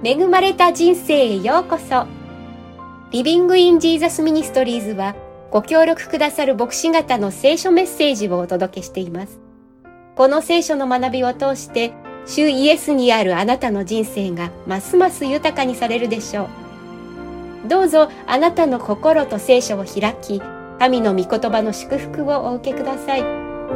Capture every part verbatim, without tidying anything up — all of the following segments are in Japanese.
恵まれた人生へようこそ。リビングインジーザスミニストリーズはご協力くださる牧師方の聖書メッセージをお届けしています。この聖書の学びを通して主イエスにあるあなたの人生がますます豊かにされるでしょう。どうぞあなたの心と聖書を開き、神の御言葉の祝福をお受けください。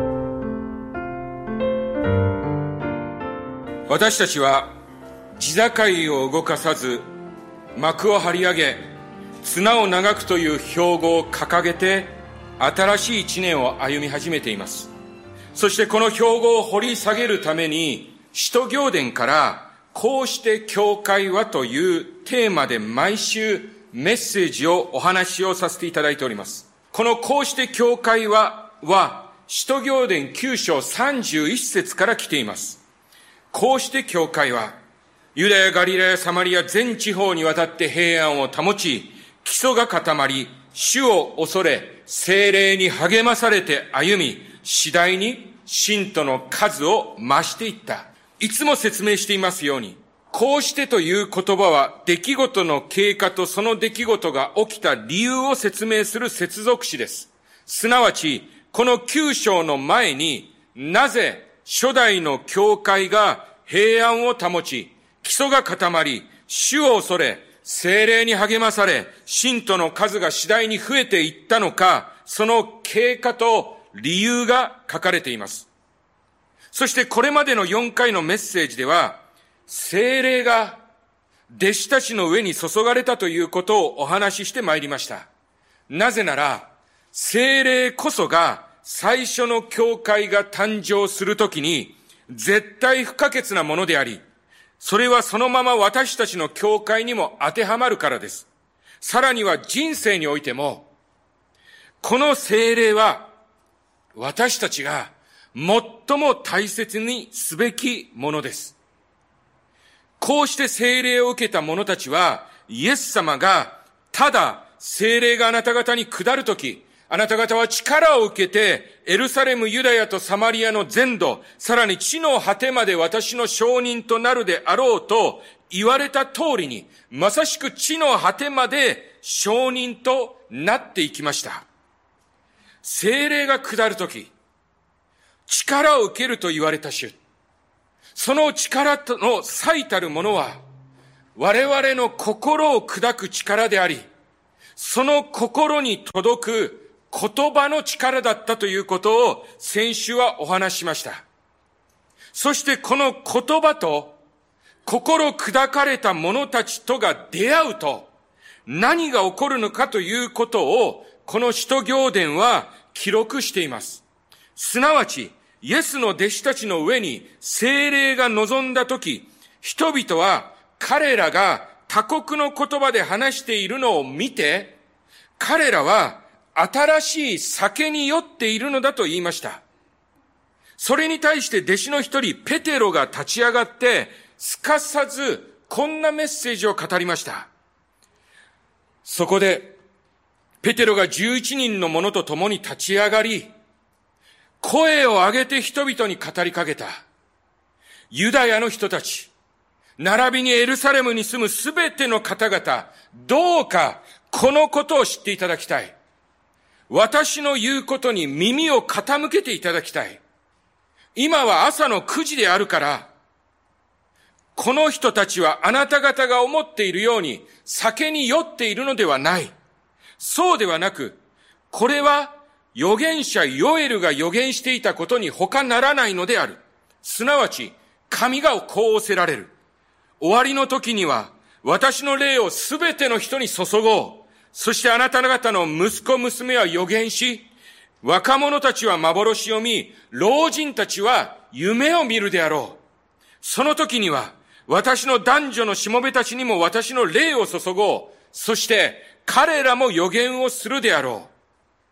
私たちは地境を動かさず幕を張り上げ綱を長くという標語を掲げて新しい一年を歩み始めています。そしてこの標語を掘り下げるために使徒行伝からこうして教会はというテーマで毎週メッセージをお話をさせていただいております。このこうして教会はは使徒行伝きゅう章さんじゅういち節から来ています。こうして教会はユダヤ、ガリラヤ、サマリア全地方にわたって平安を保ち、基礎が固まり、主を恐れ、聖霊に励まされて歩み、次第に信徒の数を増していった。いつも説明していますように、こうしてという言葉は出来事の経過とその出来事が起きた理由を説明する接続詞です。すなわち、このきゅう章の前になぜ初代の教会が平安を保ち、基礎が固まり、主を恐れ、聖霊に励まされ、信徒の数が次第に増えていったのか、その経過と理由が書かれています。そしてこれまでのよんかいのメッセージでは、聖霊が弟子たちの上に注がれたということをお話ししてまいりました。なぜなら、聖霊こそが最初の教会が誕生するときに絶対不可欠なものであり、それはそのまま私たちの教会にも当てはまるからです。さらには人生においても、この聖霊は私たちが最も大切にすべきものです。こうして聖霊を受けた者たちは、イエス様がただ聖霊があなた方に下るとき、あなた方は力を受けて、エルサレム、ユダヤとサマリアの全土、さらに地の果てまで私の証人となるであろうと言われた通りに、まさしく地の果てまで証人となっていきました。聖霊が下るとき、力を受けると言われた主。その力の最たるものは、我々の心を砕く力であり、その心に届く言葉の力だったということを先週はお話ししました。そしてこの言葉と心砕かれた者たちとが出会うと何が起こるのかということをこの使徒行伝は記録しています。すなわちイエスの弟子たちの上に聖霊が臨んだとき、人々は彼らが他国の言葉で話しているのを見て、彼らは新しい酒に酔っているのだと言いました。それに対して弟子の一人ペテロが立ち上がって、すかさずこんなメッセージを語りました。そこでペテロがじゅういちにんの者と共に立ち上がり、声を上げて人々に語りかけた。ユダヤの人たち、並びにエルサレムに住むすべての方々、どうかこのことを知っていただきたい。私の言うことに耳を傾けていただきたい。今は朝のくじであるから、この人たちはあなた方が思っているように酒に酔っているのではない。そうではなく、これは預言者ヨエルが預言していたことに他ならないのである。すなわち、神がこう仰せられる。終わりの時には、私の霊をすべての人に注ごう。そしてあなた方の息子娘は預言し、若者たちは幻を見、老人たちは夢を見るであろう。その時には、私の男女のしもべたちにも私の霊を注ごう。そして彼らも預言をするであろう。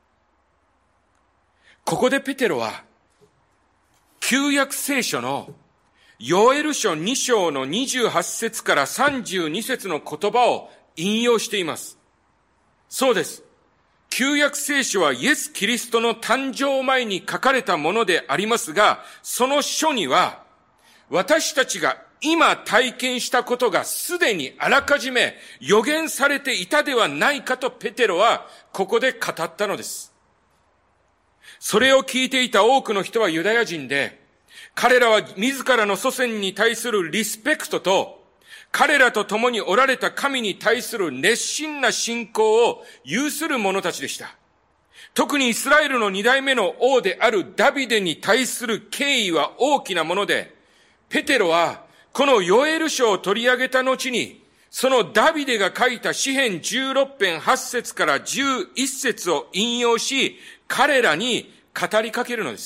ここでペテロは、旧約聖書のヨエル書に章のにじゅうはち節からさんじゅうに節の言葉を引用しています。そうです。旧約聖書はイエス・キリストの誕生前に書かれたものでありますが、その書には私たちが今体験したことがすでにあらかじめ予言されていたではないかとペテロはここで語ったのです。それを聞いていた多くの人はユダヤ人で、彼らは自らの祖先に対するリスペクトと、彼らと共におられた神に対する熱心な信仰を有する者たちでした。特にイスラエルの二代目の王であるダビデに対する敬意は大きなもので、ペテロはこのヨエル書を取り上げた後に、そのダビデが書いた詩編じゅうろく編はち節からじゅういち節を引用し、彼らに語りかけるのです。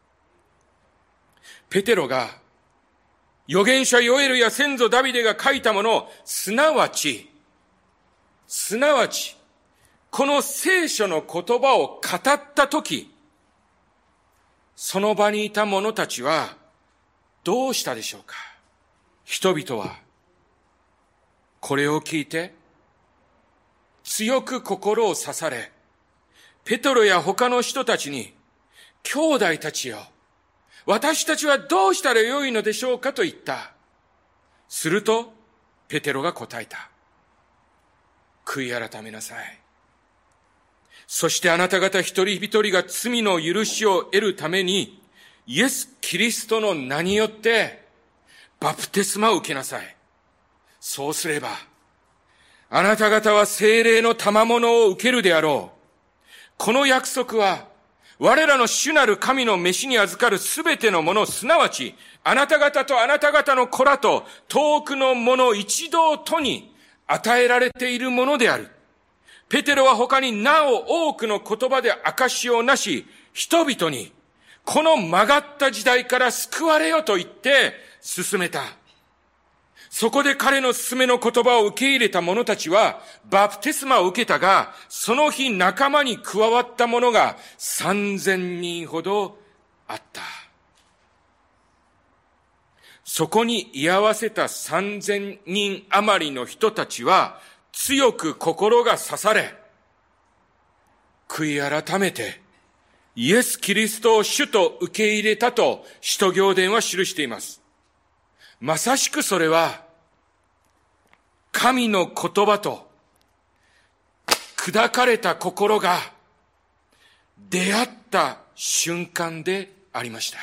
ペテロが預言者ヨエルや先祖ダビデが書いたものを、すなわち、すなわち、この聖書の言葉を語ったとき、その場にいた者たちはどうしたでしょうか。人々はこれを聞いて強く心を刺され、ペトロや他の人たちに、兄弟たちよ、私たちはどうしたらよいのでしょうかと言った。するとペテロが答えた。悔い改めなさい。そしてあなた方一人一人が罪の許しを得るために、イエス・キリストの名によってバプテスマを受けなさい。そうすれば、あなた方は聖霊の賜物を受けるであろう。この約束は、我らの主なる神の召しに預かるすべてのもの、すなわち、あなた方とあなた方の子らと遠くのもの一同とに与えられているものである。ペテロは他になお多くの言葉で証しをなし、人々に、この曲がった時代から救われよと言って進めた。そこで彼の勧めの言葉を受け入れた者たちはバプテスマを受けたが、その日仲間に加わった者が三千人ほどあった。そこに居合わせた三千人余りの人たちは強く心が刺され、悔い改めてイエス・キリストを主と受け入れたと使徒行伝は記しています。まさしくそれは、神の言葉と砕かれた心が出会った瞬間でありました。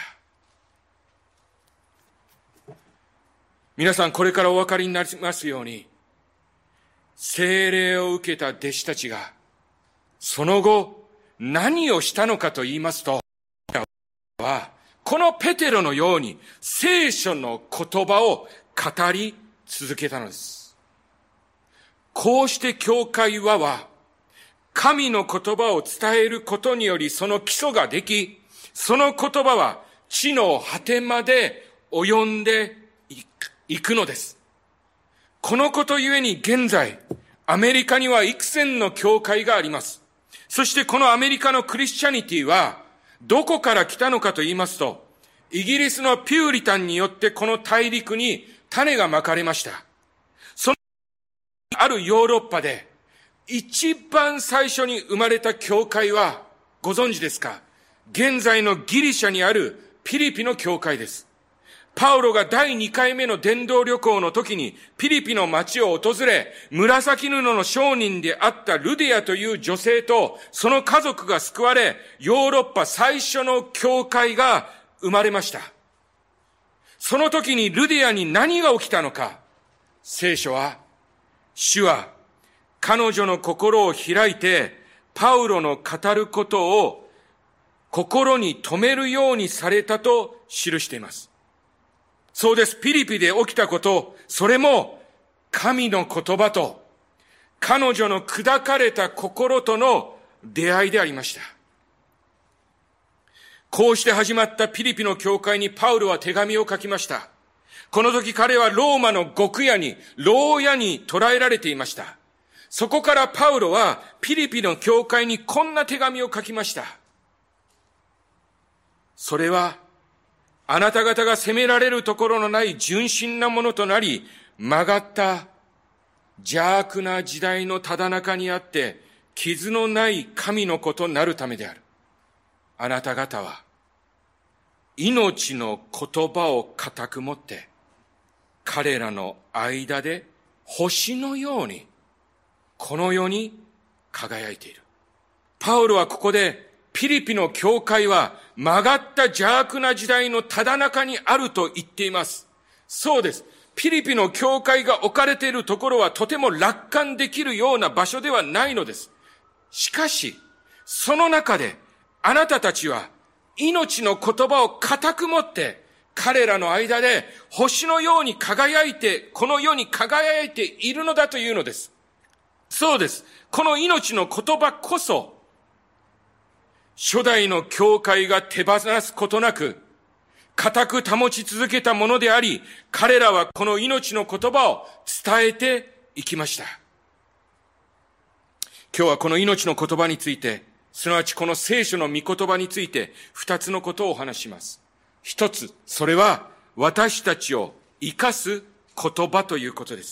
皆さん、これからお分かりになりますように、聖霊を受けた弟子たちが、その後何をしたのかと言いますと、はこのペテロのように聖書の言葉を語り続けたのです。こうして教会はは神の言葉を伝えることによりその基礎ができ、その言葉は地の果てまで及んでいく、いくのです。このことゆえに現在アメリカには幾千の教会があります。そしてこのアメリカのクリスチャニティはどこから来たのかと言いますと、イギリスのピューリタンによってこの大陸に種がまかれました。そのあるヨーロッパで一番最初に生まれた教会はご存知ですか？現在のギリシャにあるピリピの教会です。パウロがだいにかいめの伝道旅行の時にピリピの町を訪れ、紫布の商人であったルディアという女性とその家族が救われ、ヨーロッパ最初の教会が生まれました。その時にルディアに何が起きたのか、聖書は、主は彼女の心を開いてパウロの語ることを心に留めるようにされたと記しています。そうです。ピリピで起きたこと、それも神の言葉と彼女の砕かれた心との出会いでありました。こうして始まったピリピの教会にパウロは手紙を書きました。この時彼はローマの獄屋に、牢屋に捕らえられていました。そこからパウロはピリピの教会にこんな手紙を書きました。それは、あなた方が責められるところのない純真なものとなり、曲がった邪悪な時代のただ中にあって傷のない神の子となるためである。あなた方は命の言葉を固く持って彼らの間で星のようにこの世に輝いている。パウロはここでピリピの教会は曲がった邪悪な時代のただ中にあると言っています。そうです。ピリピの教会が置かれているところはとても楽観できるような場所ではないのです。しかし、その中であなたたちは命の言葉を固く持って彼らの間で星のように輝いて、この世に輝いているのだというのです。そうです。この命の言葉こそ、初代の教会が手放すことなく、固く保ち続けたものであり、彼らはこの命の言葉を伝えていきました。今日はこの命の言葉について、すなわちこの聖書の御言葉について、二つのことをお話します。一つ、それは私たちを生かす言葉ということです。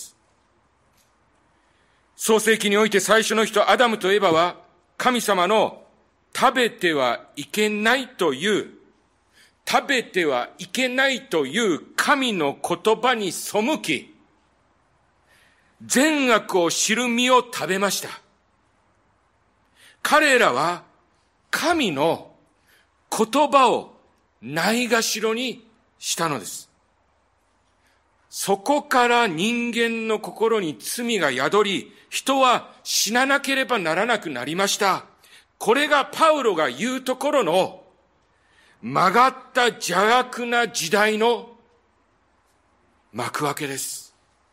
創世記において最初の人アダムとエバは神様の食べてはいけないという、食べてはいけないという神の言葉に背き、善悪を知る実を食べました。彼らは神の言葉をないがしろにしたのです。そこから人間の心に罪が宿り、人は死ななければならなくなりました。これがパウロが言うところの曲がった邪悪な時代の幕開けです。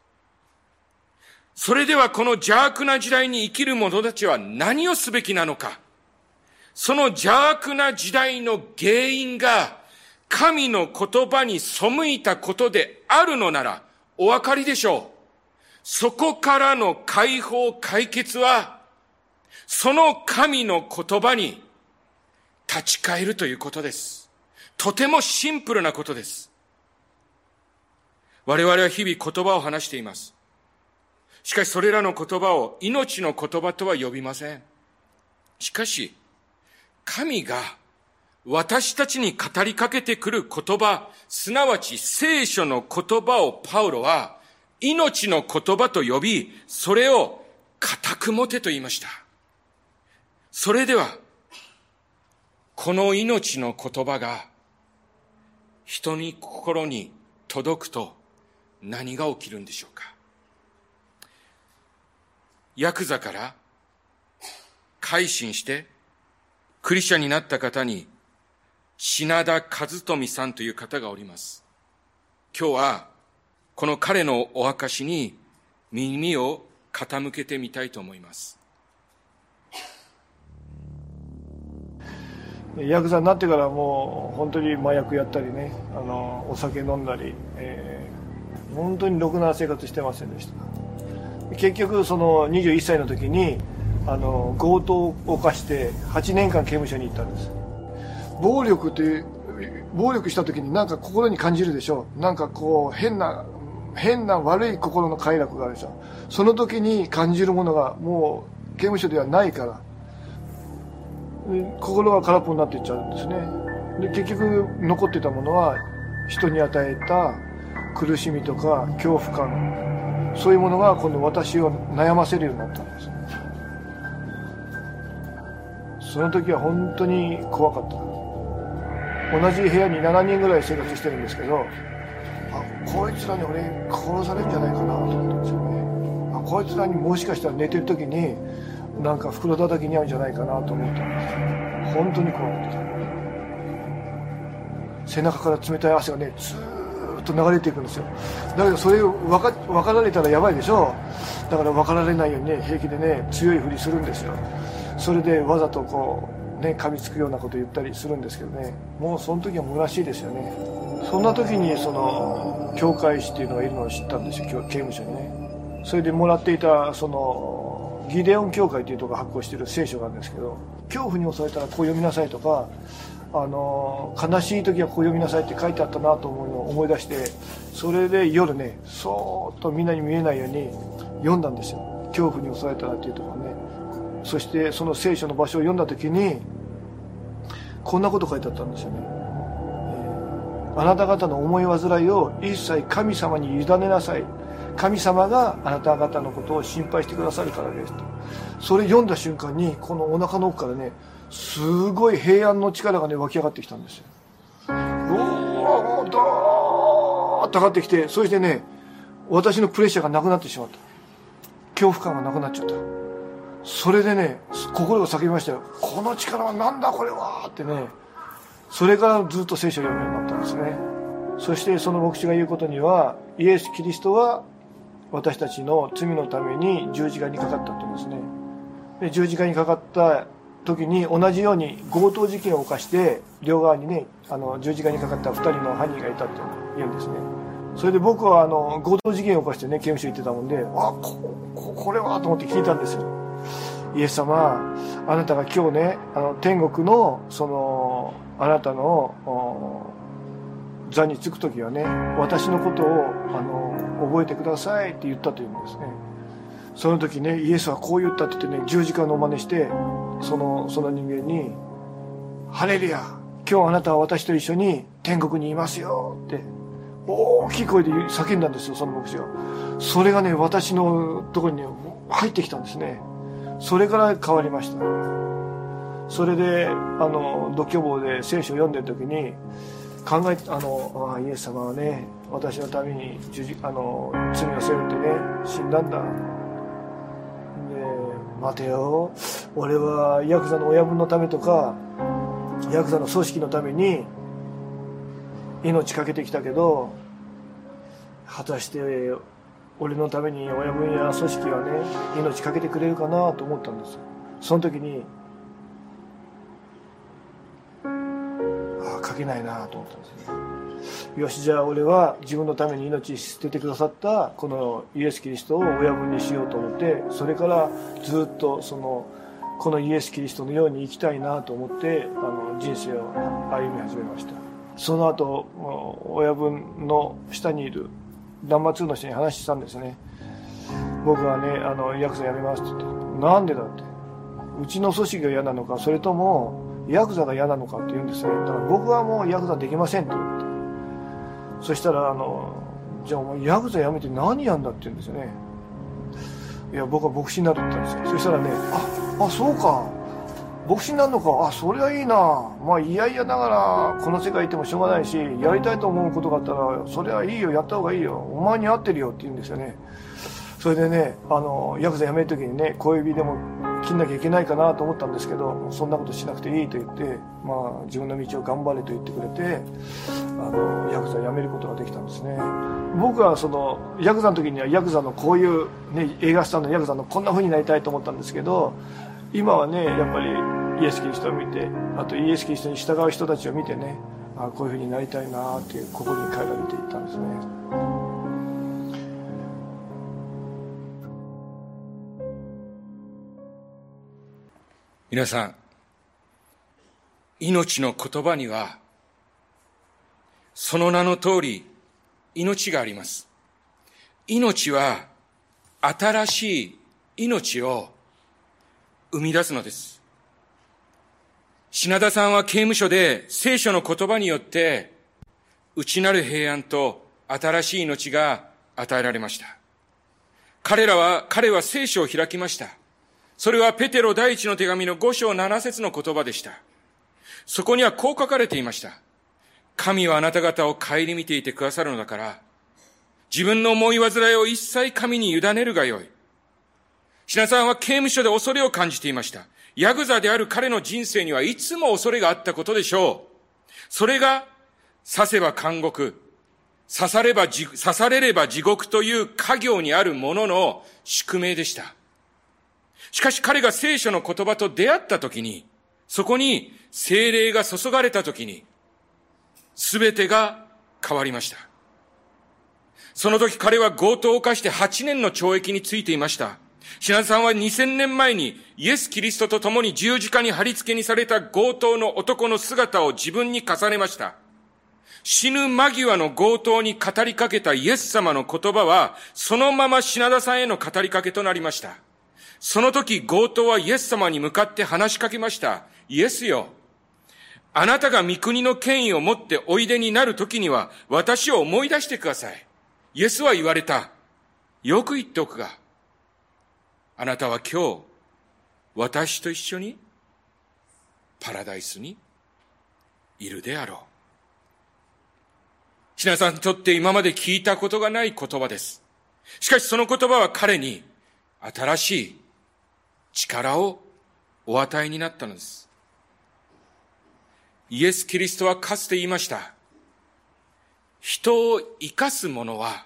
それではこの邪悪な時代に生きる者たちは何をすべきなのか。その邪悪な時代の原因が神の言葉に背いたことであるのならお分かりでしょう。そこからの解放解決はその神の言葉に立ち返るということです。とてもシンプルなことです。我々は日々言葉を話しています。しかしそれらの言葉を命の言葉とは呼びません。しかし神が私たちに語りかけてくる言葉、すなわち聖書の言葉をパウロは命の言葉と呼び、それを固く持てと言いました。それではこの命の言葉が人に心に届くと何が起きるんでしょうか。ヤクザから改心してクリスチャンになった方に品田和富さんという方がおります。今日はこの彼のお証に耳を傾けてみたいと思います。 ヤクザになってからもう本当に麻薬やったりね、あのお酒飲んだり、えー、本当にろくな生活してませんでした。結局そのにじゅういっさいの時にあの強盗を犯してはちねんかん刑務所に行ったんです。暴力という暴力した時になんか心に感じるでしょう。なんかこう変な変な悪い心の快楽があるでしょ。その時に感じるものがもう刑務所ではないから心が空っぽになっていっちゃうんですね。で結局残ってたものは人に与えた苦しみとか恐怖感、そういうものが今度私を悩ませるようになったんです。その時は本当に怖かった。同じ部屋にしちにんぐらい生活してるんですけど、あこいつらに俺殺されるんじゃないかなと思ったんですよね。あこいつらにもしかしたら寝てる時になんか袋叩きに遭うんじゃないかなと思ったんです。本当に怖かった。背中から冷たい汗がねずーっと流れていくんですよ。だけどそれを分か、分かられたらやばいでしょ。だから分かられないようにね平気でね強いふりするんですよ。それでわざとこうね噛みつくようなこと言ったりするんですけどね、もうその時は虚しいですよね。そんな時にその教会士っていうのがいるのを知ったんですよ、刑務所にね。それでもらっていたそのギデオン教会というところが発行している聖書があるんですけど、恐怖に襲われたらこう読みなさいとか、あの悲しい時はこう読みなさいって書いてあったなと思うのを思い出して、それで夜ねそーっとみんなに見えないように読んだんですよ。恐怖に襲われたらっていうところね。そしてその聖書の場所を読んだ時にこんなこと書いてあったんですよね。えあなた方の思い煩いを一切神様に委ねなさい。神様があなた方のことを心配してくださるからですと。それ読んだ瞬間に、このお腹の奥からね、すごい平安の力がね、湧き上がってきたんですよ。うわー、ドーッと上がってきて、そしてね、私のプレッシャーがなくなってしまった。恐怖感がなくなっちゃった。それでね、心が叫びましたよ。この力はなんだこれはってね。それからずっと聖書を読むようになったんですね。そしてその牧師が言うことには、イエス・キリストは私たちの罪のために十字架にかかったって言うんですね。で、十字架にかかった時に同じように強盗事件を犯して、両側にね、あの十字架にかかった二人の犯人がいたって言うんですね。それで僕はあの強盗事件を犯してね、刑務所行ってたもんで、あ、こ、こ、これはと思って聞いたんですよ。イエス様、あなたが今日ね、あの天国のそのあなたの座につく時はね、私のことをあの覚えてくださいって言ったというんですね。その時ね、イエスはこう言ったって言ってね、十字架の真似して、そのその人間に「ハレルヤ、今日あなたは私と一緒に天国にいますよ」って大きい声で叫んだんですよ、その牧師が。それがね、私のところに、ね、入ってきたんですね。それから変わりました。それであの独居房で聖書を読んでる時に考えあのあイエス様はね、私のためにあの罪を背負ってね死んだんだ。で、待てよ、俺はヤクザの親分のためとかヤクザの組織のために命かけてきたけど、果たして俺のために親分や組織はね命かけてくれるかなと思ったんですよ。その時にああ、かけないなと思ったんですね。よし、じゃあ俺は自分のために命捨ててくださったこのイエス・キリストを親分にしようと思って、それからずっとそのこのイエス・キリストのように生きたいなと思ってあの人生を歩み始めました。その後親分の下にいるナンバーツーの人に話したんですね。僕はね、あのヤクザ辞めますって言って、なんでだって、うちの組織が嫌なのか、それともヤクザが嫌なのかって言うんですね。だから僕はもうヤクザできませんって言って、そしたらあのじゃあお前ヤクザ辞めて何やんだって言うんですよね。いや、僕は牧師になるって言ったんですよ。そしたらね、ああそうか、牧師になるのか、あそれはいいな、まあいやいやながらこの世界いてもしょうがないし、やりたいと思うことがあったらそれはいいよ、やった方がいいよ、お前に合ってるよって言うんですよね。それでね、あのヤクザ辞める時にね、小指でも切んなきゃいけないかなと思ったんですけど、そんなことしなくていいと言って、まあ自分の道を頑張れと言ってくれて、あのヤクザ辞めることができたんですね。僕はそのヤクザの時にはヤクザのこういう、ね、映画スターのヤクザのこんな風になりたいと思ったんですけど、今はね、やっぱりイエス・キリストを見て、あとイエス・キリストに従う人たちを見てね、あこういう風になりたいなっていう心に変えられていったんですね。 皆さん、命の言葉にはその名の通り命があります。命は新しい命を生み出すのです。品田さんは刑務所で聖書の言葉によって内なる平安と新しい命が与えられました。彼らは、彼は聖書を開きました。それはペテロ第一の手紙のご章なな節の言葉でした。そこにはこう書かれていました。神はあなた方を顧みていてくださるのだから、自分の思い煩いを一切神に委ねるがよい。品さんは刑務所で恐れを感じていました。ヤクザである彼の人生にはいつも恐れがあったことでしょう。それが、刺せば監獄、刺されば刺されれば地獄という家業にあるものの宿命でした。しかし彼が聖書の言葉と出会ったときに、そこに聖霊が注がれたときに、すべてが変わりました。その時彼は強盗を犯してはちねんの懲役についていました。品田さんはにせんねんまえにイエス・キリストと共に十字架に貼り付けにされた強盗の男の姿を自分に重ねました。死ぬ間際の強盗に語りかけたイエス様の言葉は、そのまま品田さんへの語りかけとなりました。その時強盗はイエス様に向かって話しかけました。イエスよ、 あなたが御国の権威を持っておいでになるときには、私を思い出してください。イエスは言われた。よく言っておくが、あなたは今日、私と一緒に、パラダイスにいるであろう。皆さんにとって今まで聞いたことがない言葉です。しかしその言葉は彼に新しい力をお与えになったのです。イエス・キリストはかつて言いました。人を生かすものは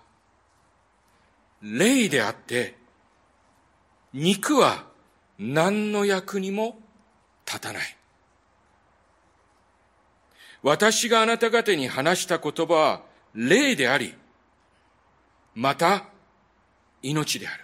霊であって、肉は何の役にも立たない。私があなた方に話した言葉は霊であり、また命である。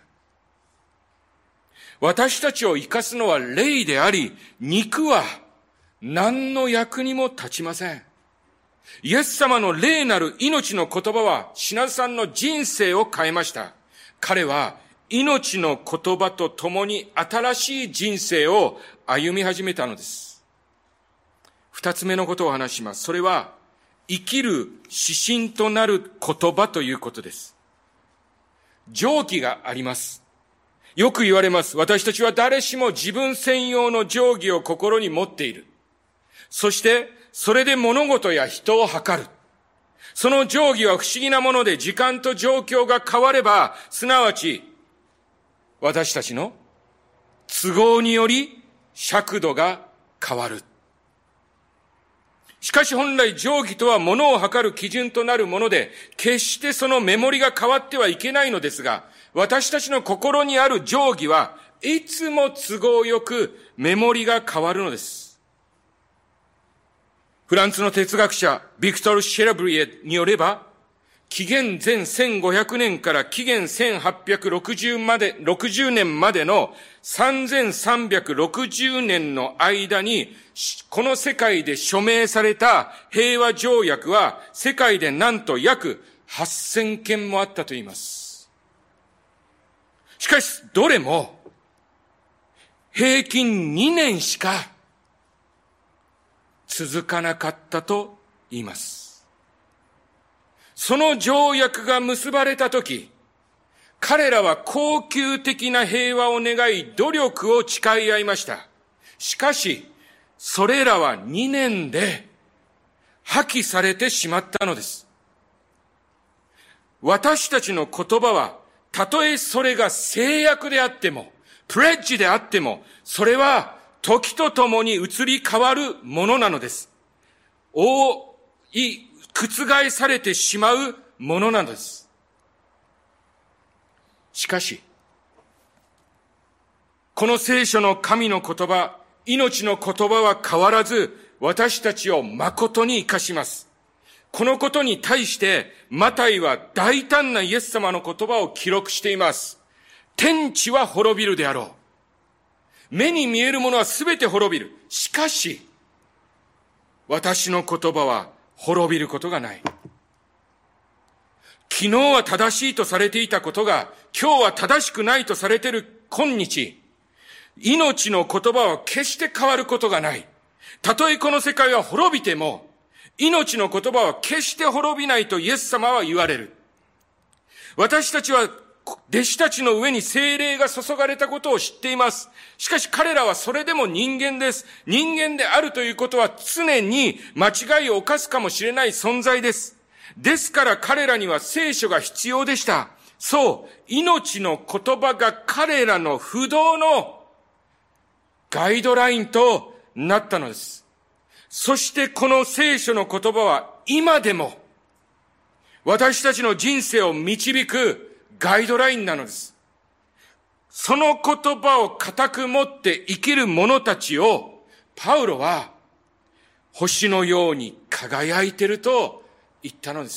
私たちを生かすのは霊であり、肉は何の役にも立ちません。イエス様の霊なる命の言葉は品さんの人生を変えました。彼は命の言葉とともに新しい人生を歩み始めたのです。二つ目のことを話します。それは生きる指針となる言葉ということです。定規があります。よく言われます。私たちは誰しも自分専用の定規を心に持っている。そしてそれで物事や人を測る。その定規は不思議なもので、時間と状況が変われば、すなわち私たちの都合により尺度が変わる。しかし本来定規とは物を測る基準となるもので、決してその目盛りが変わってはいけないのですが、私たちの心にある定規はいつも都合よく目盛りが変わるのです。フランスの哲学者ビクトル・シェラブリエによれば、紀元前せんごひゃくねんから紀元せんはっぴゃくろくじゅうまで、ろくじゅうねんまでのさんぜんさんびゃくろくじゅうねんの間に、この世界で署名された平和条約は世界でなんと約はっせんけんもあったと言います。しかしどれも平均にねんしか続かなかったと言います。その条約が結ばれたとき、彼らは恒久的な平和を願い、努力を誓い合いました。しかし、それらはにねんで破棄されてしまったのです。私たちの言葉は、たとえそれが誓約であっても、プレッジであっても、それは時とともに移り変わるものなのです。覆い、覆されてしまうものなのです。しかし、この聖書の神の言葉、命の言葉は変わらず、私たちを誠に生かします。このことに対して、マタイは大胆なイエス様の言葉を記録しています。天地は滅びるであろう。目に見えるものはすべて滅びる。しかし、私の言葉は滅びることがない。昨日は正しいとされていたことが、今日は正しくないとされている今日、命の言葉は決して変わることがない。たとえこの世界は滅びても、命の言葉は決して滅びないとイエス様は言われる。私たちは弟子たちの上に聖霊が注がれたことを知っています。しかし彼らはそれでも人間です。人間であるということは常に間違いを犯すかもしれない存在です。ですから彼らには聖書が必要でした。そう、命の言葉が彼らの不動のガイドラインとなったのです。そしてこの聖書の言葉は今でも私たちの人生を導くガイドラインなのです。その言葉を固く持って生きる者たちをパウロは星のように輝いていると言ったのです。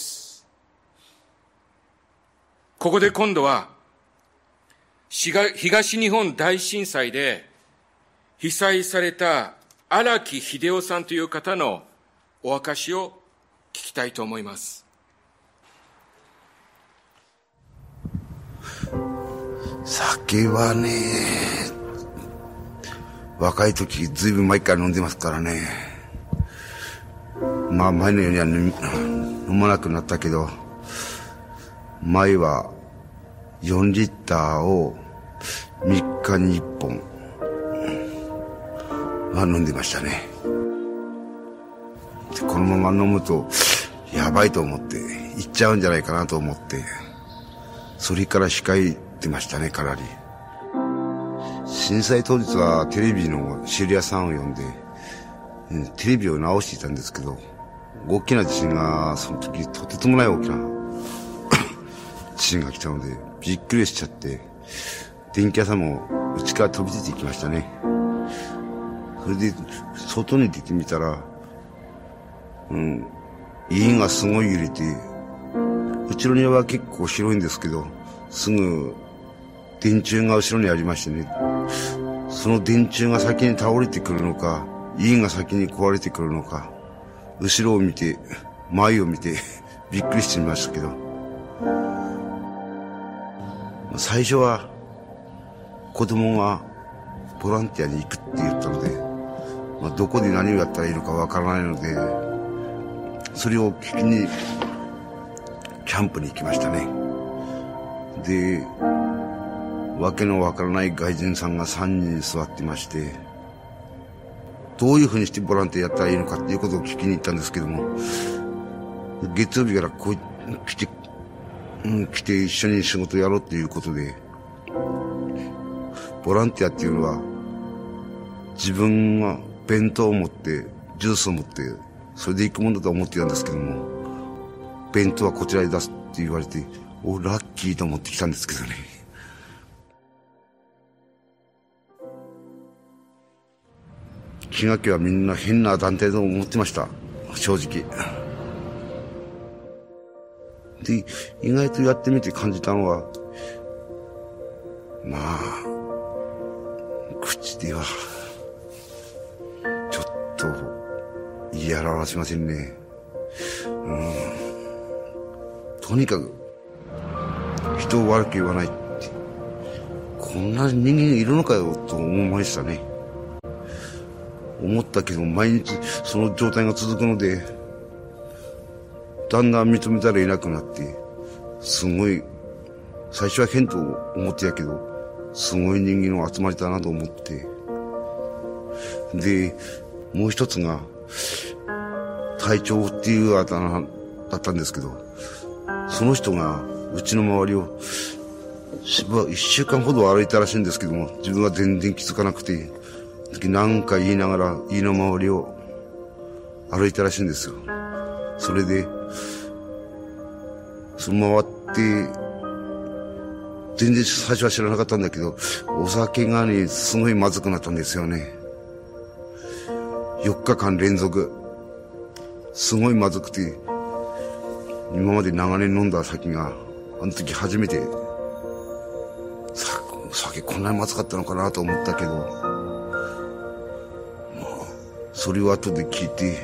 ここで今度は東日本大震災で被災された荒木秀夫さんという方のお証を聞きたいと思います。 酒はね、若い時ずいぶん前から飲んでますからね。 まあ前のようには飲飲まなくなったけど、前はよんリッターをみっかにいっぽんは飲んでましたね。でこのまま飲むとやばいと思っていっちゃうんじゃないかなと思って、それから控えてましたね、かなり。震災当日はテレビの修理屋さんを呼んで、うん、テレビを直していたんですけど、大きな地震がその時とてつもない大きな地震が来たのでびっくりしちゃって、電気屋さんも家から飛び出ていきましたね。それで外に出てみたら、うん、家がすごい揺れて、うちの庭は結構広いんですけど、すぐ電柱が後ろにありましてね、その電柱が先に倒れてくるのか、家が先に壊れてくるのか、後ろを見て前を見てびっくりしてみましたけど、最初は子供がボランティアに行くって言ったので、まあ、どこで何をやったらいいのかわからないので、それを聞きにキャンプに行きましたね。で、わけのわからない外人さんがさんにん座ってまして、どういうふうにしてボランティアやったらいいのかっていうことを聞きに行ったんですけども、月曜日からこう来て、うん、来て一緒に仕事やろうっていうことで、ボランティアっていうのは自分が弁当を持ってジュースを持ってそれで行くものだと思ってたんですけども、弁当はこちらで出すって言われて、おラッキーと思ってきたんですけどね。気が気はみんな変な団体と思ってました、正直。で、意外とやってみて感じたのは、まあ口ではちょっと言い表しませんね。うん、とにかく人を悪く言わないって、こんな人間いるのかよと思いましたね。思ったけど毎日その状態が続くので、だんだん認めたらいなくなって、すごい最初は変と思ってやけど、すごい人間の集まりだなと思って、でもう一つが隊長っていうあだ名だったんですけど、その人がうちの周りをしば一週間ほど歩いたらしいんですけども、自分は全然気づかなくて、何か言いながら家の周りを歩いたらしいんですよ。それでその回って全然最初は知らなかったんだけど、お酒がねすごいまずくなったんですよね。よっかかん連続すごいまずくて、今まで長年飲んだ酒があの時初めて、さ酒こんなにまずかったのかなと思ったけど、まあそれを後で聞いて、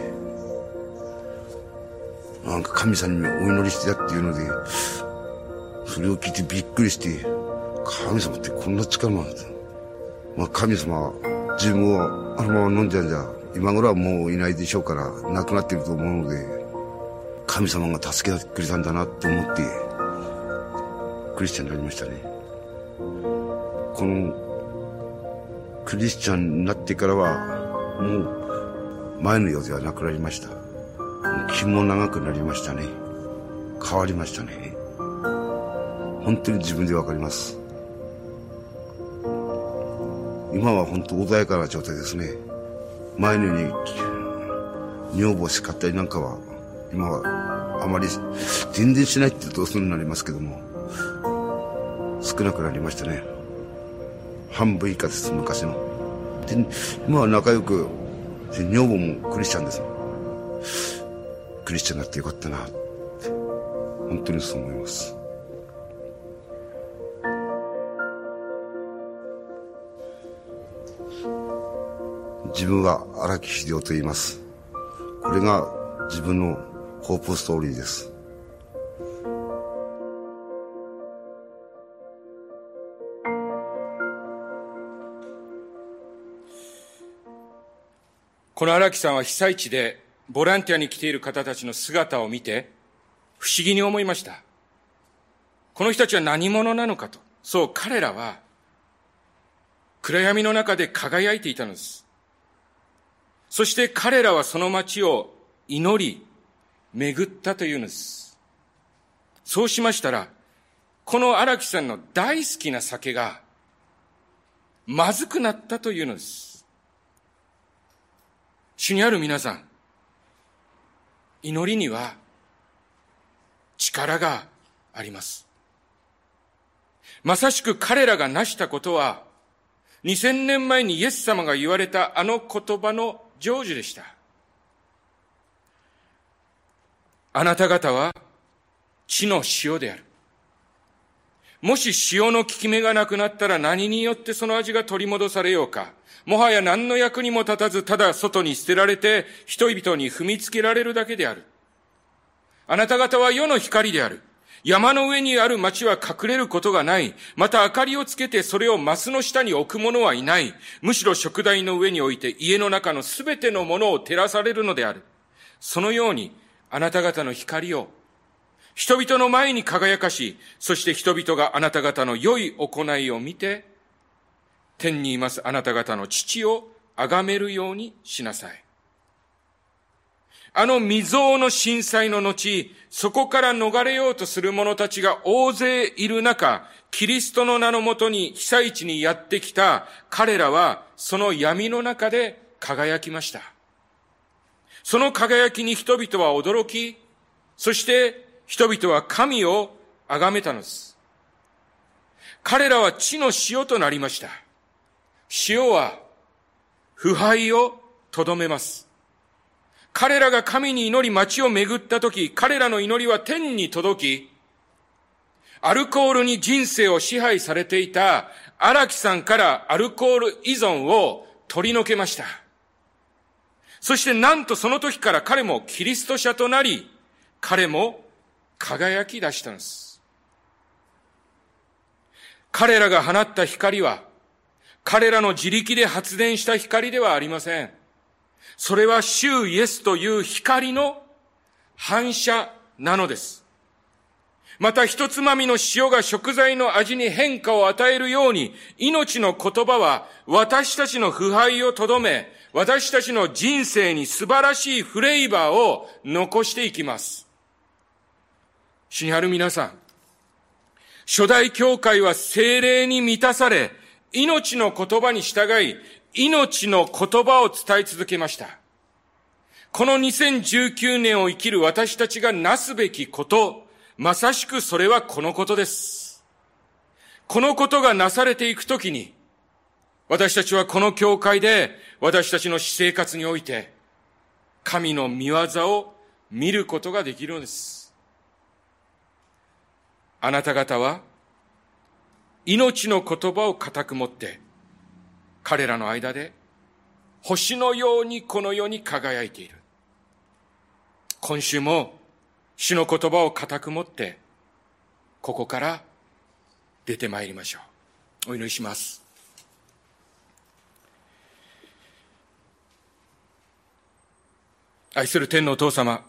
なんか神様にお祈りしてたっていうので、それを聞いてびっくりして、神様ってこんな力もあるんだ。まあ神様は自分をあのまま飲んじゃうんじゃ今頃はもういないでしょうから、亡くなってると思うので、神様が助けてくれたんだなと思ってクリスチャンになりましたね。このクリスチャンになってからはもう前のようではなくなりました。気も長くなりましたね。変わりましたね。本当に自分でわかります。今は本当穏やかな状態ですね。前のように女房叱ったりなんかは今はあまり全然しないって言うとそうになりますけども、少なくなりましたね。半分以下です、昔の。で今は仲良く、女房もクリスチャンです。クリスチャンになってよかったなって本当にそう思います。自分は荒木秀夫と言います。これが自分のホープストーリーです。 この荒木さんは被災地でボランティアに来ている方たちの姿を見て、不思議に思いました。この人たちは何者なのかと。そう、彼らは、暗闇の中で輝いていたのです。そして彼らはその町を祈り、巡ったというのです。そうしましたら、この荒木さんの大好きな酒が、まずくなったというのです。主にある皆さん、祈りには力があります。まさしく彼らが成したことは、にせんねんまえにイエス様が言われたあの言葉の成就でした。あなた方は地の塩である。もし塩の効き目がなくなったら何によってその味が取り戻されようか。もはや何の役にも立たず、ただ外に捨てられて人々に踏みつけられるだけである。あなた方は世の光である。山の上にある町は隠れることがない。また明かりをつけてそれをマスの下に置く者はいない。むしろ燭台の上に置いて家の中のすべてのものを照らされるのである。そのようにあなた方の光を人々の前に輝かし、そして人々があなた方の良い行いを見て、天にいますあなた方の父を崇めるようにしなさい。あの未曾有の震災の後、そこから逃れようとする者たちが大勢いる中、キリストの名のもとに被災地にやってきた彼らは、その闇の中で輝きました。その輝きに人々は驚き、そして人々は神を崇めたのです。彼らは地の塩となりました。塩は腐敗をとどめます。彼らが神に祈り町を巡ったとき、彼らの祈りは天に届き、アルコールに人生を支配されていた荒木さんからアルコール依存を取り除けました。そしてなんとその時から彼もキリスト者となり、彼も輝き出したのです。彼らが放った光は、彼らの自力で発電した光ではありません。それは主イエスという光の反射なのです。また一つまみの塩が食材の味に変化を与えるように、命の言葉は私たちの腐敗をとどめ、私たちの人生に素晴らしいフレーバーを残していきます。主にある皆さん、初代教会は聖霊に満たされ、命の言葉に従い、命の言葉を伝え続けました。このにせんじゅうきゅうねんを生きる私たちがなすべきこと、まさしくそれはこのことです。このことがなされていくときに、私たちはこの教会で私たちの私生活において、神の御業を見ることができるのです。あなた方は、命の言葉を固く持って、彼らの間で星のようにこの世に輝いている。今週も主の言葉を固く持って、ここから出てまいりましょう。お祈りします。愛する天のお父様、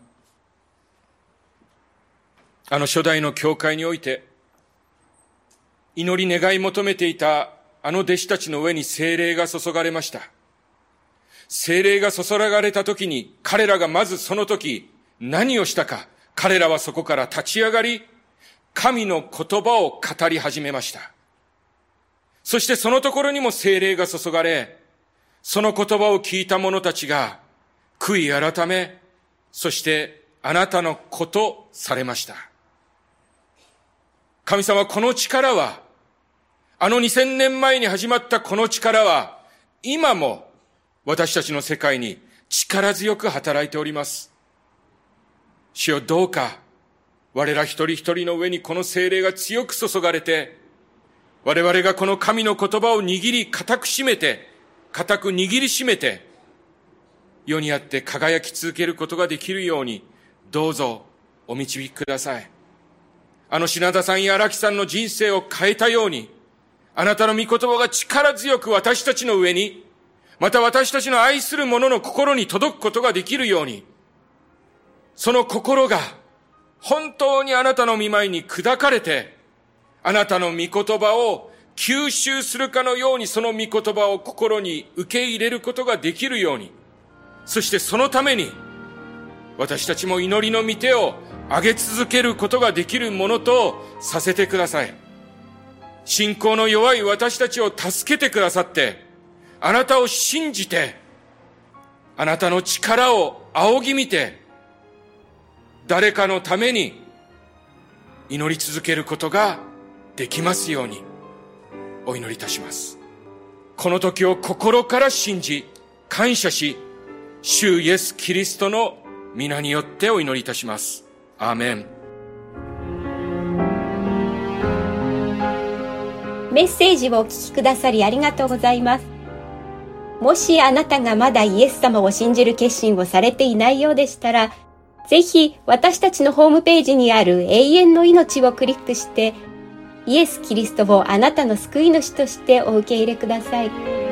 あの初代の教会において、祈り願い求めていたあの弟子たちの上に聖霊が注がれました。聖霊が注がれた時に、彼らがまずその時何をしたか、彼らはそこから立ち上がり、神の言葉を語り始めました。そしてそのところにも聖霊が注がれ、その言葉を聞いた者たちが悔い改め、そしてあなたのことされました。神様、この力は、あのにせんねんまえに始まったこの力は、今も私たちの世界に力強く働いております。主よ、どうか、我ら一人一人の上にこの聖霊が強く注がれて、我々がこの神の言葉を握り、固く締めて、固く握り締めて、世にあって輝き続けることができるように、どうぞお導きください。あの品田さんや荒木さんの人生を変えたように、あなたの御言葉が力強く私たちの上に、また私たちの愛する者の心に届くことができるように、 その心が本当にあなたの御前に砕かれて、あなたの御言葉を吸収するかのようにその御言葉を心に受け入れることができるように、そしてそのために私たちも祈りの御手を上げ続けることができるものとさせてください。信仰の弱い私たちを助けてくださって、あなたを信じて、あなたの力を仰ぎ見て、誰かのために祈り続けることができますようにお祈りいたします。この時を心から信じ感謝し、主イエスキリストの皆によってお祈りいたします。アーメン。 メッセージをお聞きくださりありがとうございます。もしあなたがまだイエス様を信じる決心をされていないようでしたら、ぜひ私たちのホームページにある永遠の命をクリックして、イエス・キリストをあなたの救い主としてお受け入れください。